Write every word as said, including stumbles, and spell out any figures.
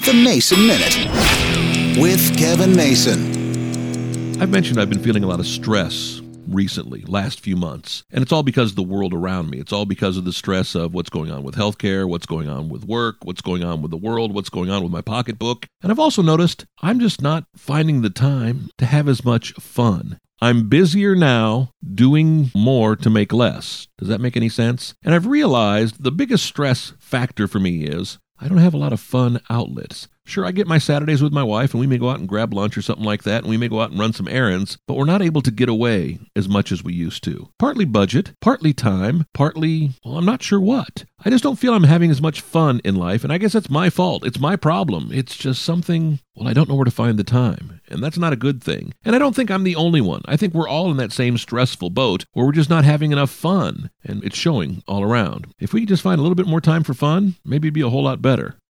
The Mason Minute with Kevin Mason. I've mentioned I've been feeling a lot of stress recently, last few months, and it's all because of the world around me. It's all because of the stress of what's going on with healthcare, what's going on with work, what's going on with the world, what's going on with my pocketbook. And I've also noticed I'm just not finding the time to have as much fun. I'm busier now doing more to make less. Does that make any sense? And I've realized the biggest stress factor for me is I don't have a lot of fun outlets. Sure, I get my Saturdays with my wife, and we may go out and grab lunch or something like that, and we may go out and run some errands, but we're not able to get away as much as we used to. Partly budget, partly time, partly, well, I'm not sure what. I just don't feel I'm having as much fun in life, and I guess that's my fault. It's my problem. It's just something, well, I don't know where to find the time, and that's not a good thing. And I don't think I'm the only one. I think we're all in that same stressful boat where we're just not having enough fun, and it's showing all around. If we could just find a little bit more time for fun, maybe it'd be a whole lot better.